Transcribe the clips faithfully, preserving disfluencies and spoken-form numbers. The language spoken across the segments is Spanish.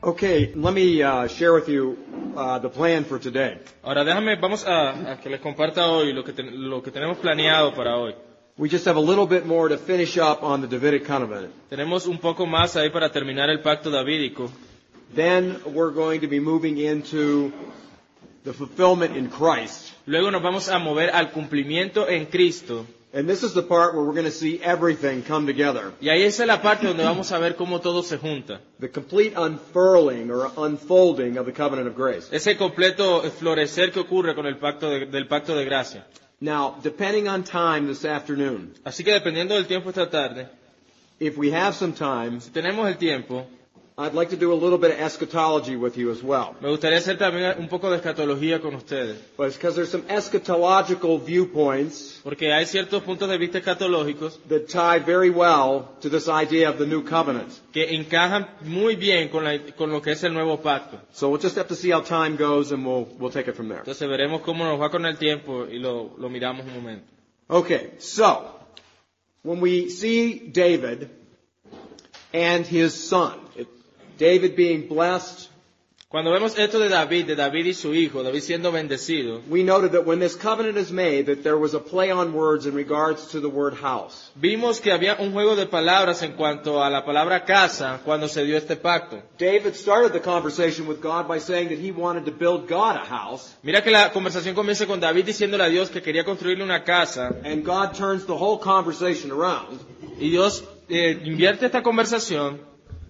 Okay, let me uh, share with you uh, the plan for today. Ahora déjame, vamos a, a que les comparta hoy lo que, ten, lo que tenemos planeado para hoy. We just have a little bit more to finish up on the Davidic covenant. Tenemos un poco más ahí para terminar el pacto davídico. Then we're going to be moving into the fulfillment in Christ. Luego nos vamos a mover al cumplimiento en Cristo. And this is the part where we're going to see everything come together. Y ahí esa es la parte donde vamos a ver cómo todo se junta. The complete unfurling or unfolding of the covenant of grace. Ese completo florecer que ocurre con el pacto de, del pacto de gracia. Now, depending on time this afternoon, Así que dependiendo del tiempo esta tarde, if we have some time, si tenemos el tiempo, I'd like to do a little bit of eschatology with you as well. me gustaría hacer también un poco de escatología con ustedes. But it's because there's some eschatological viewpoints Porque hay ciertos puntos de vista escatológicos that tie very well to this idea of the new covenant. que encajan muy bien con, la, con lo que es el nuevo pacto. So we'll just have to see how time goes and we'll, we'll take it from there. Entonces veremos cómo nos va con el tiempo y lo, lo miramos un momento. Okay, so when we see David and his son, it, David being blessed, Cuando vemos esto de David, de David y su hijo, David siendo bendecido, we noted that when this covenant is made, that there was a play on words in regards to the word house. vimos que había un juego de palabras en cuanto a la palabra casa cuando se dio este pacto. David started the conversation with God by saying that he wanted to build God a house, Mira que la conversación comienza con David diciéndole a Dios que quería construirle una casa and God turns the whole conversation around y Dios eh, invierte esta conversación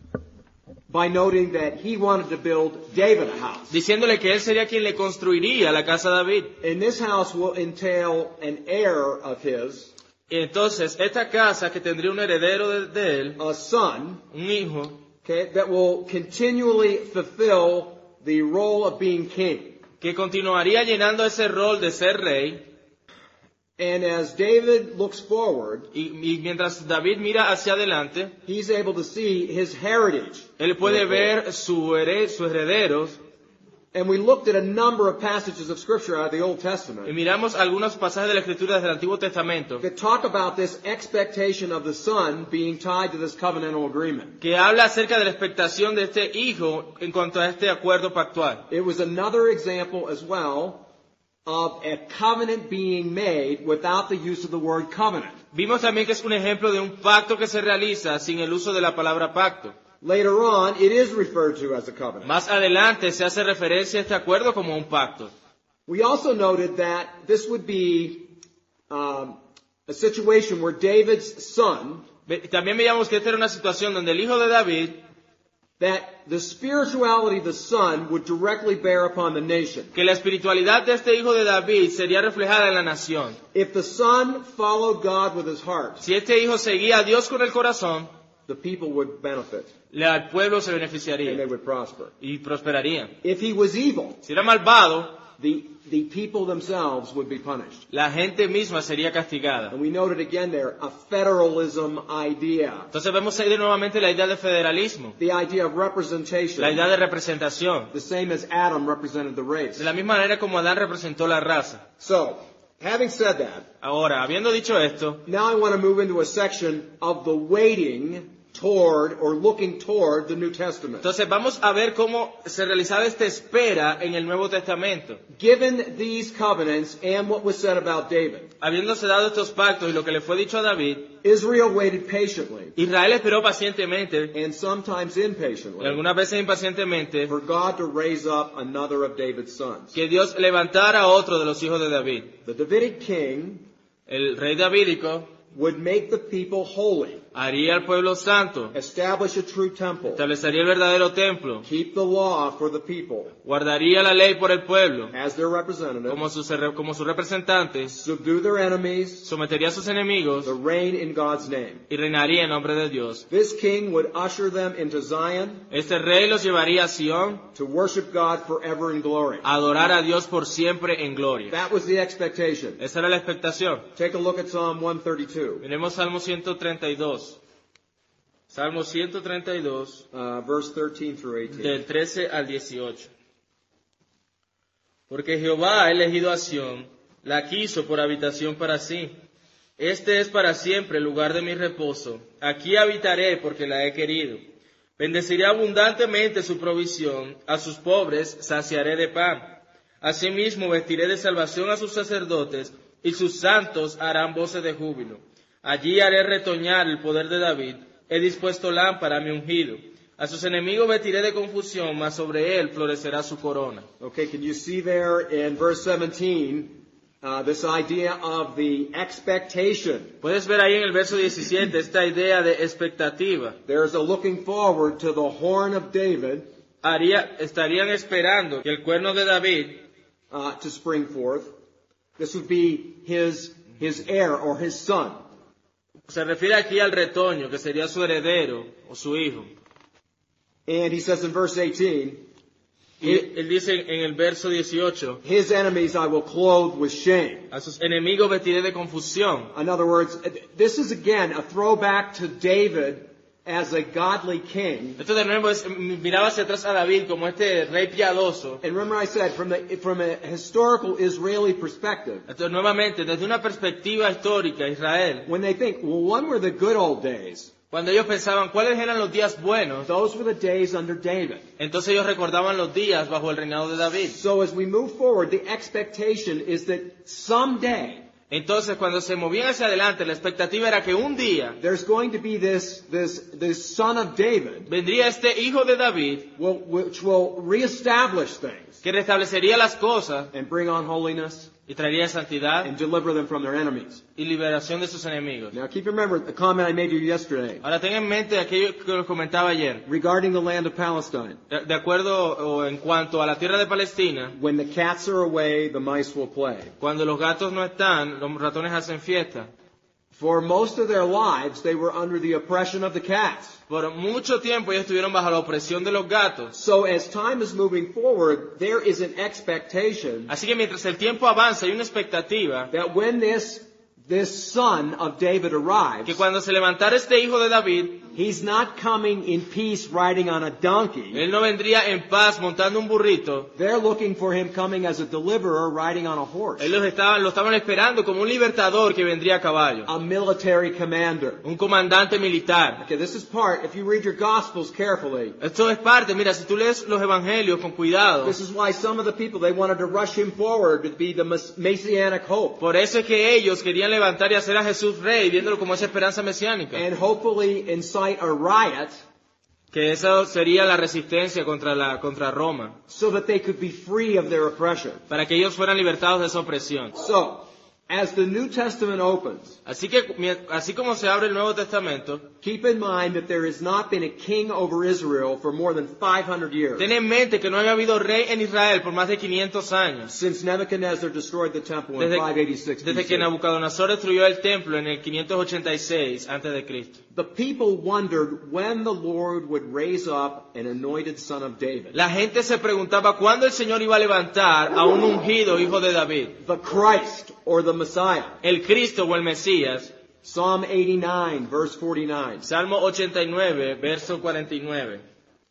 by noting that he wanted to build David a house. diciéndole que él sería quien le construiría la casa a David. And this house will entail an heir of his, Y entonces esta casa que tendría un heredero de, de él, a son, un hijo, okay, that will continually fulfill the role of being king. que continuaría llenando ese rol de ser rey. And as David looks forward, Y, y mientras David mira hacia adelante, he's able to see his heritage. él puede ver su hered, sus herederos. And we looked at a number of passages of Scripture out of the Old Y Testament miramos algunos pasajes de la Escritura desde el Antiguo Testamento that talk about this expectation of the son being tied to this covenantal agreement. que habla acerca de la expectación de este hijo en cuanto a este acuerdo pactual. It was another example as well of a covenant being made without the use of the word covenant. Vimos también que es un ejemplo de un pacto que se realiza sin el uso de la palabra pacto. Later on, it is referred to as a covenant. Más adelante se hace referencia a este acuerdo como un pacto. We also noted that this would be um, a situation where David's son, Ve- También veíamos que esta era una situación donde el hijo de David, that the spirituality of the son would directly bear upon the nation. que la espiritualidad de este hijo de David sería reflejada en la nación. If the son followed God with his heart, Si este hijo seguía a Dios con el corazón, the people would benefit la- el pueblo se and they beneficiaría would prosper. y prosperaría. If he was evil, Si era malvado, the, the people themselves would be punished. la gente misma sería castigada. And we noted again there a federalism idea, Entonces vemos ahí de nuevamente la idea de federalismo, the idea of la representation, idea de representación, the same as Adam represented the race. de la misma manera como Adán representó la raza. So, having said that, Ahora, habiendo dicho esto, now I want to move into a section of the waiting toward or looking toward the New Testament. entonces vamos a ver cómo se realizaba esta espera en el Nuevo Testamento. Given these covenants and what was said about David, Habiéndose dado estos pactos y lo que le fue dicho a David, Israel waited patiently Israel esperó pacientemente, and sometimes y impatiently algunas veces impacientemente, for God to raise up another of David's sons. que Dios levantara a otro de los hijos de David. The Davidic king El rey davídico would make the people holy, haría al pueblo santo, establish a true temple, establecería el verdadero templo, keep the law for the people guardaría la ley por el pueblo, as their representative, como sus, como sus representantes, subdue their enemies, sometería a sus enemigos to reign in God's name. y reinaría en nombre de Dios. This king would usher them into Zion Este rey los llevaría a Sion to worship God forever in glory. a adorar a Dios por siempre en gloria. That was the expectation. Esa era la expectación. Take a look at Psalm one thirty-two, Miremos Salmo ciento treinta y dos. Salmo ciento treinta y dos, uh, verse thirteen through eighteen. del trece al dieciocho. Porque Jehová ha elegido a Sión, la quiso por habitación para sí. Este es para siempre el lugar de mi reposo. Aquí habitaré porque la he querido. Bendeciré abundantemente su provisión, a sus pobres saciaré de pan. Asimismo vestiré de salvación a sus sacerdotes, y sus santos harán voces de júbilo. Allí haré retoñar el poder de David, he dispuesto lámpara a mi ungido. A sus enemigos vestiré de confusión, mas sobre él florecerá su corona. Okay, can you see there in verse seventeen uh, this idea of the expectation? Puedes ver ahí en el verso diecisiete esta idea de expectativa. There's a looking forward to the horn of David Haría, estarían esperando que el cuerno de David uh, to spring forth. This would be his his heir or his son. se refiere aquí al retoño, que sería su heredero o su hijo. And he says in verse eighteen, Y él dice en el verso dieciocho, his enemies I will clothe with shame. a sus enemigos vestiré de confusión. In other words, this is again a throwback to David as a godly king. Esto de nuevo es, miraba hacia atrás a David como este rey piadoso. And remember I said, from the from a historical Israeli perspective, Entonces, nuevamente, desde una perspectiva histórica, Israel, when they think, well, when were the good old days? cuando ellos pensaban cuáles eran los días buenos, Those were the days under David. entonces ellos recordaban los días bajo el reinado de David. So as we move forward, the expectation is that someday Entonces, cuando se movían hacia adelante, la expectativa era que un día there's going to be this this this son of David vendría este hijo de David will, which will reestablish things que restablecería las cosas and bring on holiness y traería santidad and deliver them from their enemies. y liberación de sus enemigos. Now keep remember the comment I made to you yesterday Ahora, ten en mente aquello que les comentaba ayer. regarding the land of Palestine. De de acuerdo o en cuanto a la tierra de Palestina, When the cats are away, the mice will play. cuando los gatos no están, los ratones hacen fiesta. For most of their lives, they were under the oppression of the cats. Por mucho tiempo ellos estuvieron bajo la opresión de los gatos. So as time is moving forward, there is an expectation Así que mientras el tiempo avanza, hay una expectativa that when this this son of David que arrives, cuando se levantara este hijo de David, he's not coming in peace riding on a donkey. él no vendría en paz montando un burrito. They're looking for him coming as a deliverer riding on a horse, Ellos estaban, lo estaban esperando como un libertador que vendría a caballo, a military commander. un comandante militar. Okay, this is part, if you read your Gospels carefully, Esto es parte, mira, si tú lees los evangelios con cuidado, this is why some of the people, they wanted to rush him forward to be the mess- messianic hope. por eso es que ellos querían levantar y hacer a Jesús rey, viéndolo como esa esperanza mesiánica. And hopefully incite a riot Que eso sería la resistencia contra, la, contra Roma, so that they could be free of their oppression. para que ellos fueran libertados de esa opresión. So, as the New Testament opens, Así que, mi- así como se abre el Nuevo Testamento, keep in mind that there has not been a king over Israel for more than five hundred years, ten en mente que no había habido rey en Israel por más de quinientos años, since Nebuchadnezzar destroyed the temple in desde, five eighty-six B desde que C. Nabucodonosor destruyó el templo en el quinientos ochenta y seis antes de Cristo. The people wondered when the Lord would raise up an anointed son of David, La gente se preguntaba cuándo el Señor iba a levantar a un ungido hijo de David, the Christ or the Messiah. el Cristo o el Mesías. Psalm eighty-nine, verse forty-nine. Salmo ochenta y nueve, verso cuarenta y nueve.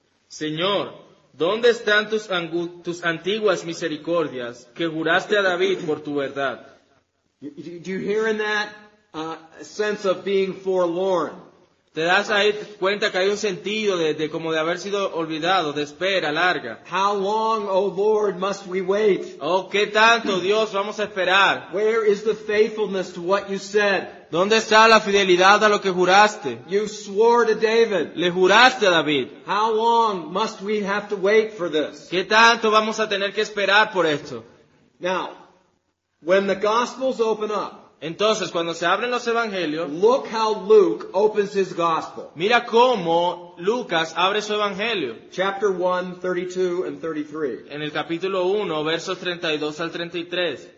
Señor, ¿dónde están tus, angu- tus antiguas misericordias que juraste a David por tu verdad? Do do you hear in that uh, sense of being forlorn? Te das ahí cuenta que hay un sentido de, de como de haber sido olvidado, de espera larga. How long, O Lord, must we wait? Oh, ¿qué tanto, Dios, vamos a esperar? Where is the faithfulness to what you said? ¿Dónde está la fidelidad a lo que juraste? You swore to David. Le juraste a David. How long must we have to wait for this? ¿Qué tanto vamos a tener que esperar por esto? Now, when the Gospels open up, Entonces, cuando se abren los evangelios, look how Luke opens his Gospel. mira cómo Lucas abre su evangelio. Chapter one, thirty-two and thirty-three. En el capítulo uno, versos treinta y dos al treinta y tres.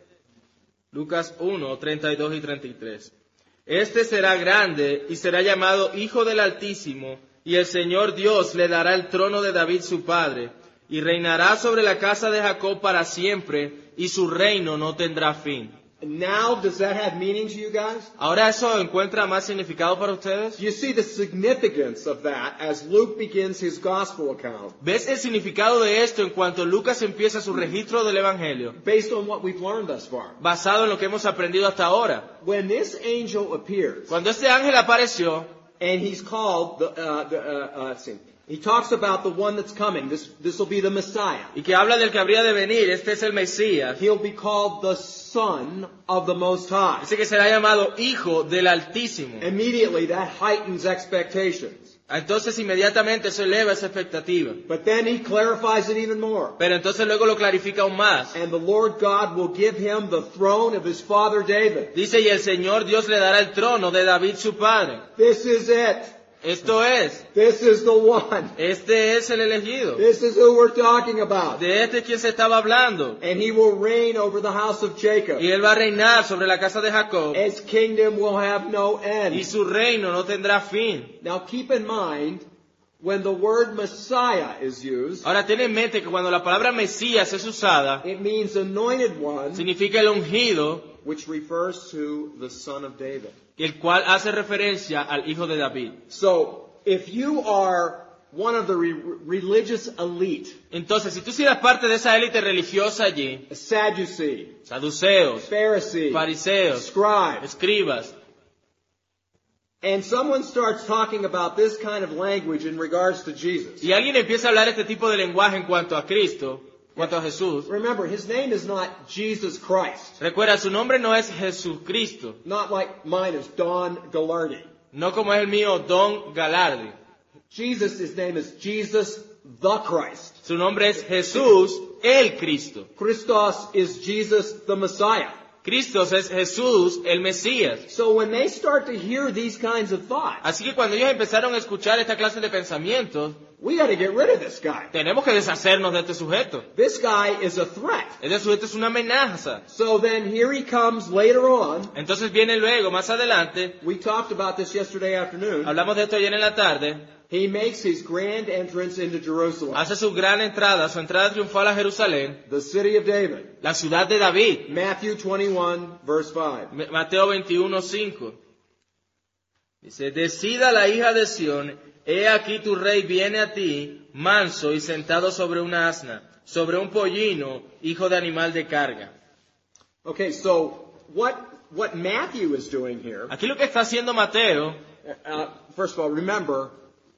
Lucas uno, treinta y dos y treinta y tres. Este será grande y será llamado Hijo del Altísimo, y el Señor Dios le dará el trono de David su padre, y reinará sobre la casa de Jacob para siempre, y su reino no tendrá fin. Now, does that have meaning to you guys? ¿Ahora eso encuentra más significado para ustedes? You see the significance of that as Luke begins his Gospel account, ¿Ves el significado de esto en cuanto Lucas empieza su registro del evangelio, based on what we've learned thus far. basado en lo que hemos aprendido hasta ahora? When this angel appears, Cuando este ángel apareció, And he's called, the, uh, the, uh, uh, let's see, he talks about the one that's coming. This, this will be the Messiah. Y que habla del que habría de venir, este es el Mesías. He'll be called the Son of the Most High. Dice que será llamado Hijo del Altísimo. Immediately that heightens expectations. Entonces inmediatamente eso eleva esa expectativa. But then he clarifies it even more. Pero entonces luego lo clarifica aún más. And the Lord God will give him the throne of his father David. Dice, y el Señor Dios le dará el trono de David su padre. This is it. Esto es, This is the one. este es el elegido. This is who we're talking about. De este es quien se estaba hablando. And he will reign over the house of Jacob. Y él va a reinar sobre la casa de Jacob. His kingdom will have no Y end. su reino no tendrá fin. Now keep in mind, when the word Messiah is used, Ahora ten en mente que cuando la palabra Mesías es usada, it means anointed one, significa el ungido, which refers to the son of David. el cual hace referencia al hijo de David. So, if you are one of the re- religious elite, Entonces, si tú eres parte de esa élite religiosa allí, a Sadducee, saduceos, Pharisee, fariseos, scribe, escribas, and someone starts talking about this kind of language in regards to Jesus, y alguien empieza a hablar este tipo de lenguaje en cuanto a Cristo, en cuanto a Jesús, remember, his name is not Jesus Christ. recuerda, su nombre no es Jesucristo, Not like mine is Don Gallardi. no como es el mío Don Galardi. Jesus, his name is Jesus the Christ. Su nombre es Jesús el Cristo. Christos is Jesus the Messiah. Cristo es Jesús el Mesías. So when they start to hear these kinds of thoughts, Así que cuando ellos empezaron a escuchar esta clase de pensamientos, we got to get rid of this guy. tenemos que deshacernos de este sujeto. This guy is a threat. Este sujeto es una amenaza. So then here he comes later on. Entonces viene luego, más adelante, We talked about this yesterday afternoon. hablamos de esto ayer en la tarde, He makes his grand entrance into Jerusalem, hace su gran entrada, su entrada triunfal a Jerusalén, the city of David. la ciudad de David. Matthew twenty-one, verse five. Mateo veintiuno, cinco. Dice, decida la hija de Sión, he aquí tu rey viene a ti, manso y sentado sobre una asna, sobre un pollino, hijo de animal de carga. Okay, so what what Matthew is doing here, Aquí lo que está haciendo Mateo, uh, first of all, remember,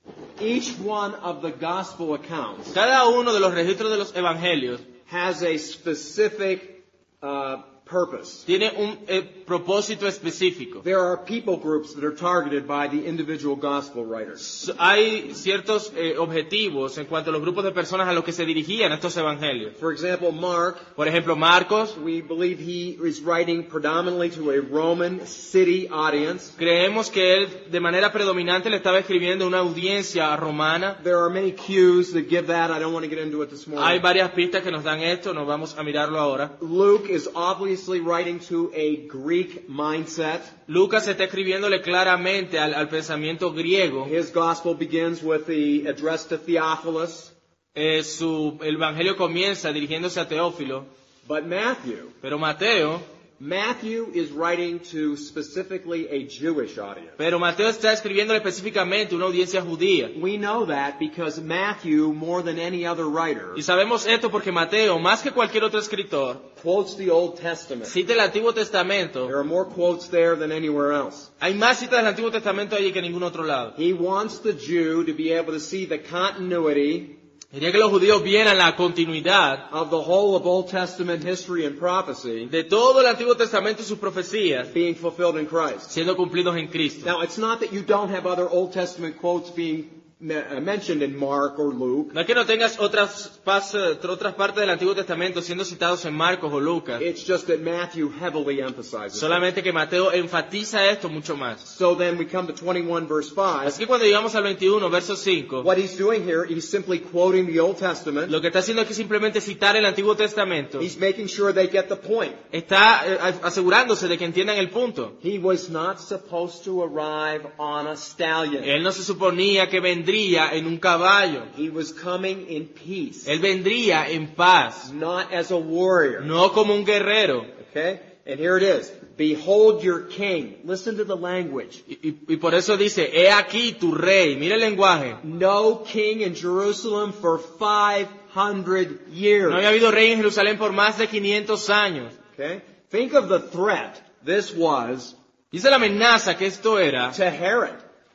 each one of the gospel accounts cada uno de los registros de los evangelios has a specific uh, purpose. tiene un eh, propósito específico. There are people groups that are targeted by the individual gospel writers. Hay ciertos eh, objetivos en cuanto a los grupos de personas a los que se dirigían estos evangelios. For example, Mark, Por ejemplo, Marcos, we believe he is writing predominantly to a Roman city audience. creemos que él de manera predominante le estaba escribiendo a una audiencia romana. There are many cues that give that. I don't want to get into it this Hay morning. varias pistas que nos dan esto, nos vamos a mirarlo ahora. Luke is obviously writing to a Greek mindset. Lucas está escribiéndole claramente al, al pensamiento griego. His gospel begins with the address to Theophilus. Eh, su, el evangelio comienza dirigiéndose a Teófilo, But Matthew, pero Mateo, Matthew is writing to specifically a Jewish audience. pero Mateo está escribiéndole específicamente a una audiencia judía. We know that because Matthew, more than any other writer, Y sabemos esto porque Mateo, más que cualquier otro escritor, quotes the Old Testament. cita el Antiguo Testamento. There are more quotes there than anywhere else. Hay más citas del Antiguo Testamento allí que en ningún otro lado. He wants the Jew to be able to see the continuity Quería que los judíos vieran la continuidad of the whole of Old Testament history and prophecy de todo el Antiguo Testamento y sus profecías being fulfilled in Christ. siendo cumplidos en Cristo. Now, it's not that you don't have other Old Testament quotes being me- uh, mentioned in Mark or Luke. No es que no tengas otras, pas- otras partes del Antiguo Testamento siendo citados en Marcos o Lucas, It's just that Matthew heavily emphasizes it. solamente que Mateo enfatiza esto mucho más. So then we come to twenty-one verse five. Así que cuando llegamos al veintiuno, verso cinco, What he's doing here, he's simply quoting the Old Testament. lo que está haciendo aquí es simplemente citar el Antiguo Testamento. He's making sure they get the point. Está eh, asegurándose de que entiendan el punto. He was not supposed to arrive on a stallion. Él no se suponía que vendría en un caballo. He was coming in peace, Él vendría en paz, not as a warrior. no como un guerrero. Okay? And here it is. Behold your king. Listen to the language. Y, y- y por eso dice, he aquí tu rey. Mira el lenguaje. No king in Jerusalem for five hundred years. No había habido rey en Jerusalén por más de quinientos años. Okay? Think of the threat this was Dice la amenaza que esto era to Herod.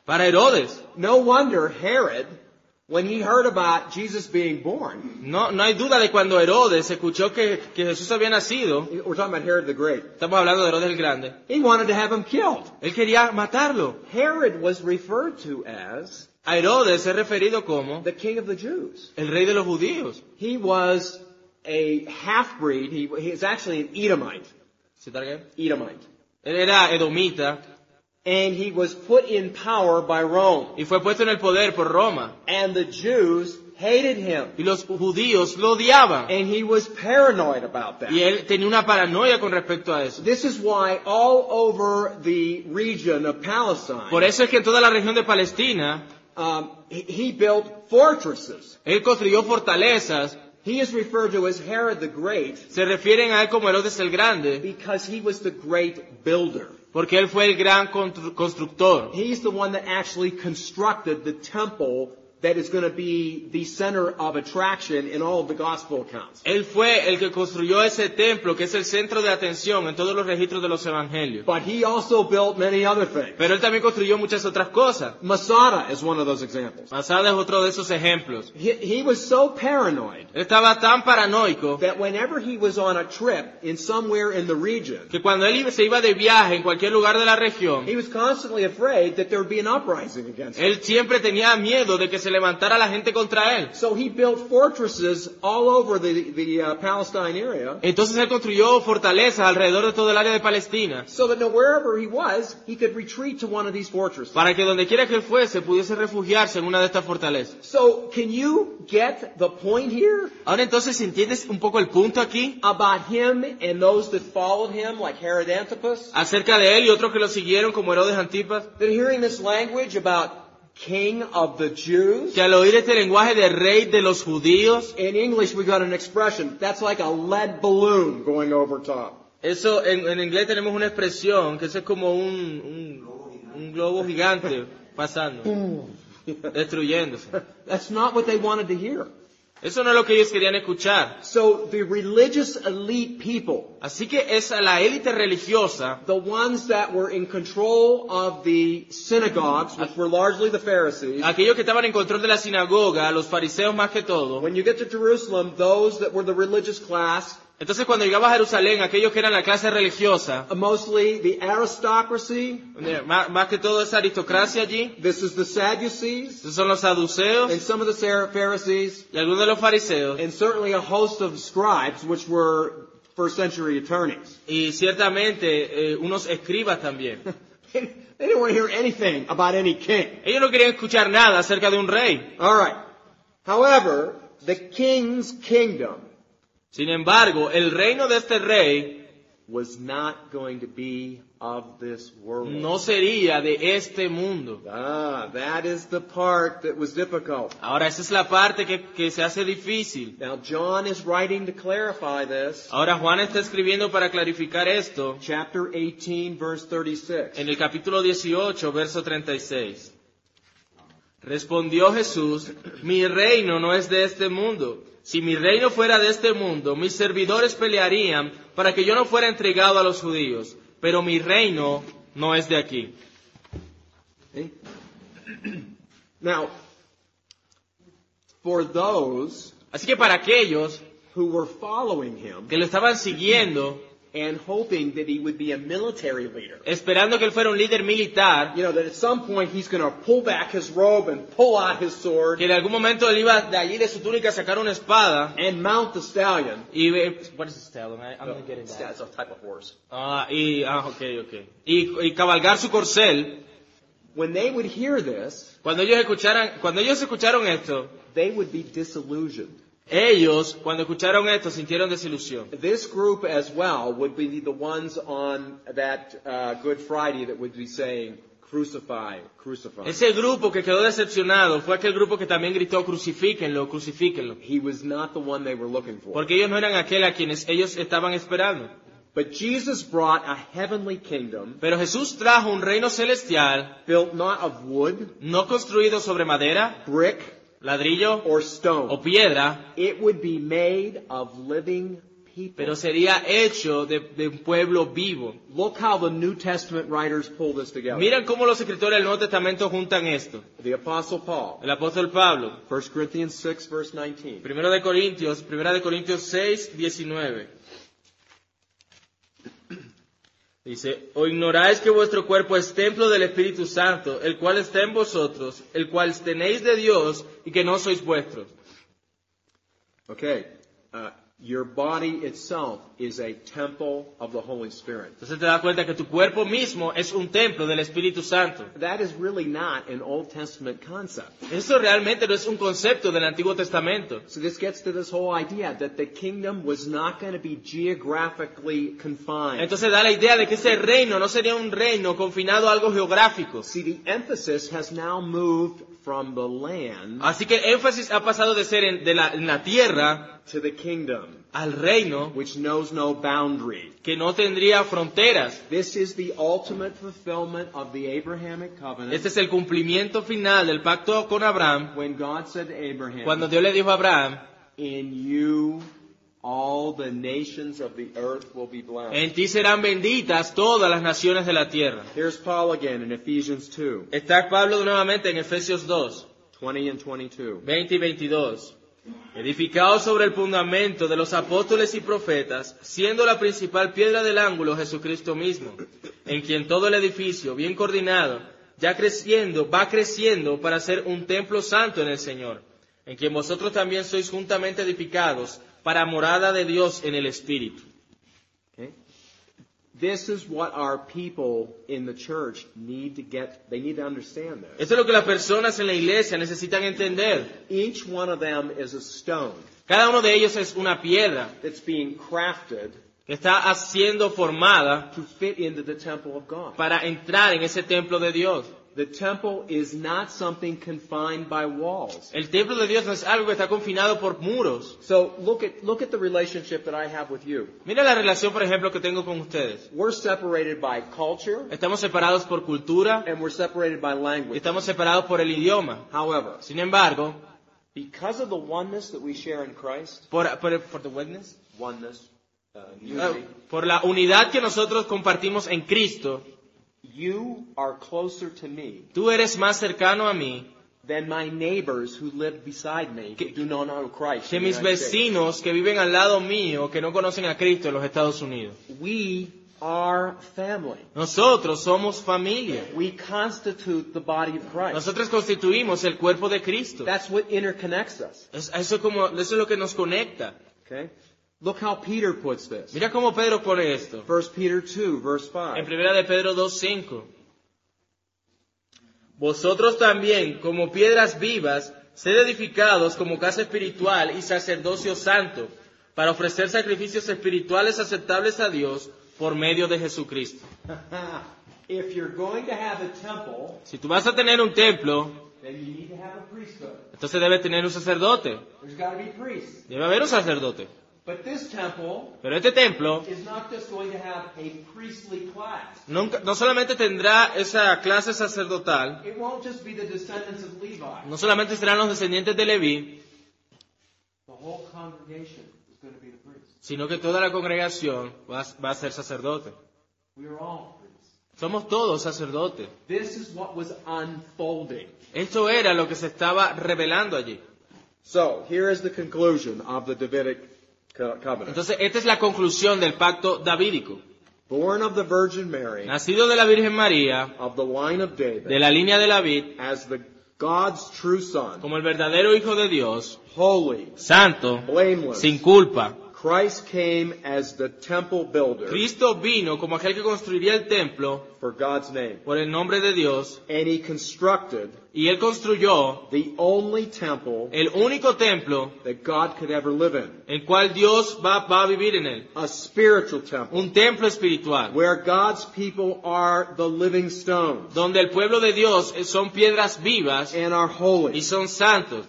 para Herodes. No wonder Herod, when he heard about Jesus being born, No, no hay duda de cuando Herodes escuchó que, que Jesús había nacido, we're talking about Herod the Great, estamos hablando de Herodes el Grande, he wanted to have him killed. él quería matarlo. Herod was referred to as A Herodes es referido como the king of the Jews. el rey de los judíos. He was a half-breed. He, he was actually an Edomite. ¿Sí está bien? Edomite. Él era edomita And he was put in power by Rome. y fue puesto en el poder por Roma. And the Jews hated him. Y los judíos lo odiaban. And he was paranoid about that. Y él tenía una paranoia con respecto a eso. This is why all over the region of Palestine, Por eso es que en toda la región de Palestina, um, he, he built fortresses. él construyó fortalezas. He is referred to as Herod the Great Se refieren a él como Herodes el Grande, because he was the great builder. porque él fue el gran constru- constructor. He's the one that actually constructed the temple that is going to be the center of attraction in all of the gospel accounts. Él fue el que construyó ese templo, que es el centro de atención en todos los registros de los evangelios. But he also built many other things. Pero él también construyó muchas otras cosas. Masada is one of those examples. Masada es otro de esos ejemplos. He, he was so paranoid Él estaba tan paranoico that whenever he was on a trip in somewhere in the region, que cuando él iba- se iba de viaje en cualquier lugar de la región, he was constantly afraid that there would be an uprising against him. él siempre tenía miedo de que se levantara la gente contra él. So he built fortresses all over the, the uh, Palestine area Entonces él construyó fortalezas alrededor de todo el área de Palestina, so that no- wherever he was, he could retreat to one of these fortresses. para que donde quiera que él fuese pudiese refugiarse en una de estas fortalezas. So can you get the point here Ahora entonces, ¿entiendes un poco el punto aquí? about him and those that followed him, like Herod Antipas? Acerca de él y otros que lo siguieron como Herodes Antipas, That hearing this language about King of the Jews, que al oír este lenguaje de rey de los judíos, in English we got an expression, that's like a lead balloon going over top. eso en, en inglés tenemos una expresión que eso es como un, un, un globo gigante pasando, destruyéndose. That's not what they wanted to hear. Eso no es lo que ellos querían escuchar. So the religious elite people, Así que es la élite religiosa, the ones that were in control of the synagogues, which were largely the Pharisees, aquellos que estaban en control de la sinagoga, los fariseos más que todo. when you get to Jerusalem, those that were the religious class, Entonces cuando llegaba a Jerusalén, aquellos que eran la clase religiosa, uh, mostly the aristocracy, más, más que todo esa aristocracia allí, this is the Sadducees, esos son los saduceos and some of the Sar- Pharisees, y algunos de los fariseos, and certainly a host of scribes, which were first century attorneys. y ciertamente eh, unos escribas también. They didn't want to hear anything about any king. Ellos no querían escuchar nada acerca de un rey. All right. However, the king's kingdom Sin embargo, el reino de este rey was not going to be of this world. no sería de este mundo. Ah, that is the part that was difficult. Ahora, esa es la parte que, que se hace difícil. Now, John is writing to clarify this. Ahora, Juan está escribiendo para clarificar esto Chapter eighteen, verse thirty-six. en el capítulo dieciocho, verso treinta y seis. Respondió Jesús, mi reino no es de este mundo. Si mi reino fuera de este mundo, mis servidores pelearían para que yo no fuera entregado a los judíos. Pero mi reino no es de aquí. Okay. Now, for those Así que para aquellos who were following him que lo estaban siguiendo, and hoping that he would be a military leader, esperando que él fuera un líder militar, you know, that at some point he's going to pull back his robe and pull out his sword que en algún momento él iba de allí de su túnica a sacar una espada and mount the stallion. y ve- what is a stallion? I- I'm not getting that. That's a type of horse. Ah, y ah, okay, okay. Y, y cabalgar su corcel. When they would hear this, Cuando ellos escucharan, cuando ellos escucharon esto, they would be disillusioned. ellos cuando escucharon esto sintieron desilusión. This group as well would be the ones on that uh, Good Friday that would be saying, crucify, crucify. Ese grupo que quedó decepcionado fue aquel grupo que también gritó crucifíquenlo, crucifíquenlo. He was not the one they were looking for. Porque ellos no eran aquel a quienes ellos estaban esperando. But Jesus brought a heavenly kingdom Pero Jesús trajo un reino celestial, built not of wood, no construido sobre madera, brick, ladrillo or o stone. piedra, It would be made of living people. pero sería hecho de, de un pueblo vivo. Look how the New Testament writers pull this together. Miren cómo los escritores del Nuevo Testamento juntan esto. The Apostle Paul, El apóstol Pablo, First Corinthians six, verse nineteen. primero de Corintios, primera de Corintios seis, diecinueve. Dice, ¿o ignoráis que vuestro cuerpo es templo del Espíritu Santo, el cual está en vosotros, el cual tenéis de Dios y que no sois vuestros? Okay, uh, your body itself is a temple of the Holy Spirit. Entonces te das cuenta que tu cuerpo mismo es un templo del Espíritu Santo. That is really not an Old Testament concept. Eso realmente no es un concepto del Antiguo Testamento. So this gets to this whole idea that the kingdom was not going to be geographically confined. Entonces da la idea de que ese reino no sería un reino confinado a algo geográfico. See, the emphasis has now moved from the land Así que el énfasis ha pasado de ser en, de la, en la tierra to the kingdom, al reino which knows no boundary. que no tendría fronteras. This is the ultimate fulfillment of the Abrahamic covenant. Este es el cumplimiento final del pacto con Abraham, When God said to Abraham, cuando Dios le dijo a Abraham, in you all the nations of the earth will be blessed. en ti serán benditas todas las naciones de la tierra. Here's Paul again in Ephesians two, Está Pablo nuevamente en Efesios dos, twenty and twenty-two. veinte y veintidós. Edificados sobre el fundamento de los apóstoles y profetas, siendo la principal piedra del ángulo Jesucristo mismo, en quien todo el edificio, bien coordinado, ya creciendo, va creciendo para ser un templo santo en el Señor, en quien vosotros también sois juntamente edificados para morada de Dios en el Espíritu. Okay? This is what our people in the church need to get, they need to understand this. Esto es lo que las personas en la iglesia necesitan entender. Each one of them is a stone Cada uno de ellos es una piedra that's being crafted que está siendo formada to fit into the temple of God. para entrar en ese templo de Dios. The temple is not something confined by walls. El templo de Dios no es algo que está confinado por muros. So look at look at the relationship that I have with you. Mira la relación, por ejemplo, que tengo con ustedes. We're separated by culture Estamos separados por cultura and we're separated by y language. estamos separados por el idioma. However, Sin embargo, because of the oneness that we share in Christ, por, por, por the witness, oneness, uh, uh, unity, por la unidad que nosotros compartimos en Cristo, you are closer to me tú eres más cercano a mí than my neighbors who live beside me who do not know Christ. que in the mis United States. vecinos que viven al lado mío, que no conocen a Cristo en los Estados Unidos. We are family. Nosotros somos familia. We constitute the body of Christ. Nosotros constituimos el cuerpo de Cristo. That's what interconnects us. Es- Eso es, como, eso es lo que nos conecta. Okay? Look how Peter puts this. Mira cómo Pedro pone esto. First Peter two, verse En five. primera de Pedro dos cinco. Vosotros también, como piedras vivas, sed edificados como casa espiritual y sacerdocio santo, para ofrecer sacrificios espirituales aceptables a Dios por medio de Jesucristo. If you're going to have a temple, Si tú vas a tener un templo, then you need to have a priesthood. entonces debe tener un sacerdote. There's got to be priests. Debe haber un sacerdote. But this temple Pero este templo is not just going to have a priestly class. nunca, no solamente tendrá esa clase sacerdotal, It won't just be the descendants of Levi. no solamente serán los descendientes de Leví, The whole congregation is going to be the priests. sino que toda la congregación va, a- va a ser sacerdote. We are all priests. Somos todos sacerdotes. This is what was unfolding. Esto era lo que se estaba revelando allí. So, here is the conclusion of the Davidic co- covenant. Entonces, esta es la conclusión del pacto davídico. Born of the Virgin Mary, Nacido de la Virgen María, of the line of David, de la línea de David, as the God's true son, como el verdadero Hijo de Dios, holy, santo, blameless. sin culpa. Christ came as the temple builder Cristo vino como aquel que construiría el templo for God's name. por el nombre de Dios, And he constructed y él construyó the only temple el único templo that God could ever live in. el cual Dios va, va a vivir en él. A spiritual temple Un templo espiritual, where God's people are the living stones donde el pueblo de Dios son piedras vivas and are y holy. son santos.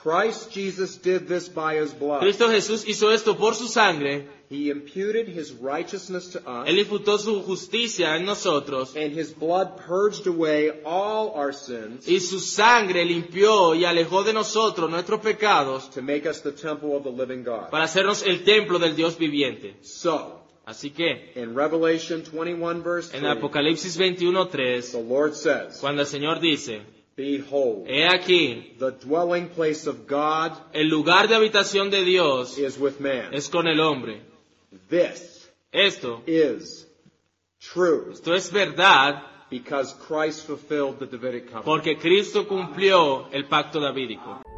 Christ Jesus did this by his blood. Cristo Jesús hizo esto por su sangre. He imputed his righteousness to us, Él imputó su justicia en nosotros. and his blood purged away all our sins Y su sangre limpió y alejó de nosotros nuestros pecados to make us the temple of the living God. para hacernos el templo del Dios viviente. So, Así que, in Revelation twenty-one verse en three, Apocalipsis veintiuno tres, the Lord says, cuando el Señor dice, Behold, he aquí, the dwelling place of God el lugar de habitación de Dios is with man. es con el hombre. This Esto, is true esto es verdad because Christ fulfilled the Davidic covenant. porque Cristo cumplió el pacto davídico.